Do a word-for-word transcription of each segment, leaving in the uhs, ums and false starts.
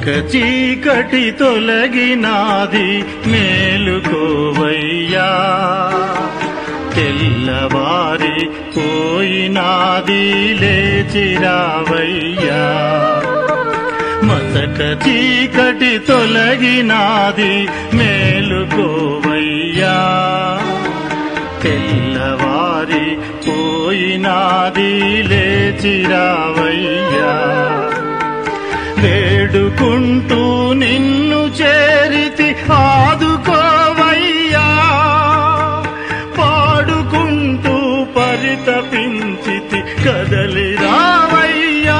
మసక చీకటి తొలగినాది మేలుకోవయ్యా, తెల్లవారి పోయినాది లేచిరావయ్యా. మసక చీకటి తొలగినాది మేలుకోవయ్యా, తెల్లవారి పోయినాది లేచిరావయ్యా. వేడుకుంటూ నిన్ను చేరితి ఆదుకోవయ్యా, పాడుకుంటూ పరితపించితి కదలి రావయ్యా,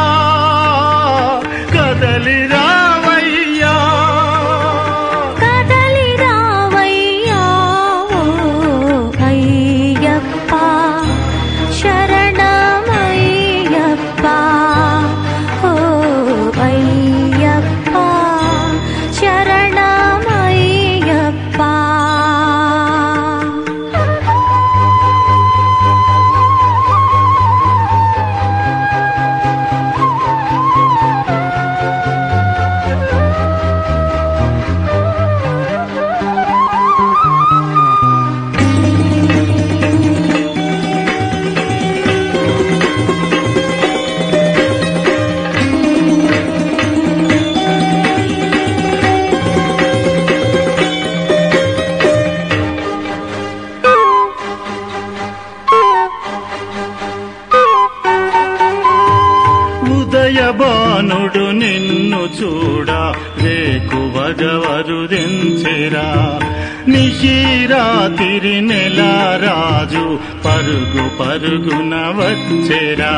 కదలి రావయ్యా, కదలి రావయ్యా. ఓ అయ్యప్ప శరణమయ్యప్ప, ఓ అయ్యప్ప శరణమయ్యప్ప. ఉదయబానుడు నిన్ను చూడ వేకువగవరు దించెరా, నిశిరాతిరి నెల రాజు పరుగు పరుగున వచ్చెరా.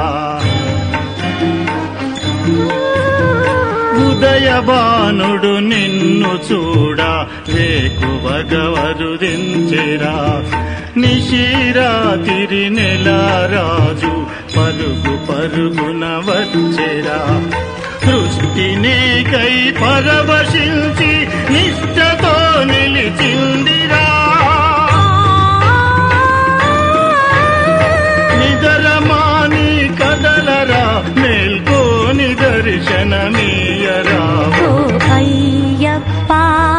ఉదయబానుడు నిన్ను చూడ వేకువగవరు దించెరా, నిశిరాతిరి నెల రాజు పరుగు పరుగున వచ్చెరా. సృష్టి నీకై పరవశించి నిష్టతో నిలిచిందిరా, నిదరమాని కదలరా మేల్కోని దర్శనమీయరా. ఓ అయ్యప్ప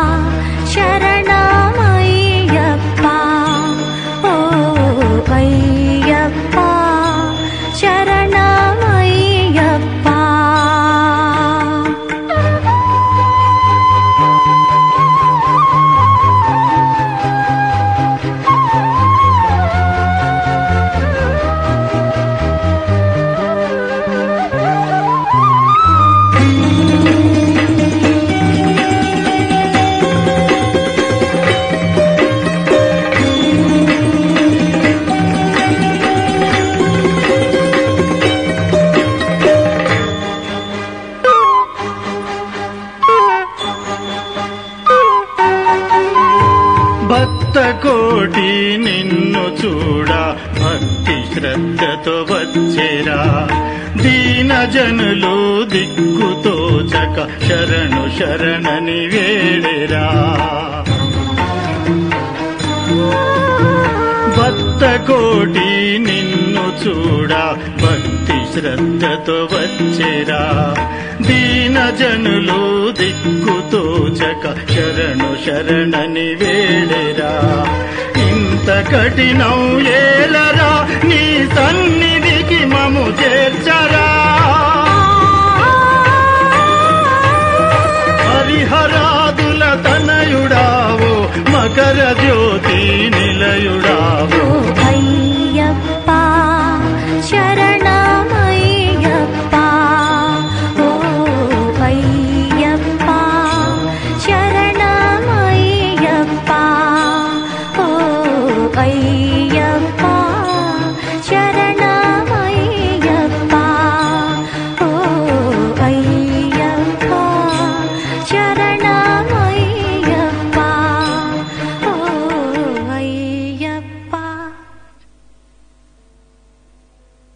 శరణమయ్యప్ప, ఓ అయ్యప్ప శరణమయ్యప్ప. భక్త కోటి నిన్ను చూడ భక్తి శ్రద్ధతో వచ్చేరా, దీన జనులు దిక్కుతోచక శరణు శరణని వేడెరా. భక్త కోటి నిన్ను చూడ భక్తి శ్రద్ధతో వచ్చేరా, దీన జనులు దిక్కుతోచక శరణు శరణని వేడెరా. ఇంత కఠినం ఏలరా నీ సన్నిధికి మము చేర్చరా, హరిహరాదుల తనయుడావో మకర జ్యోతి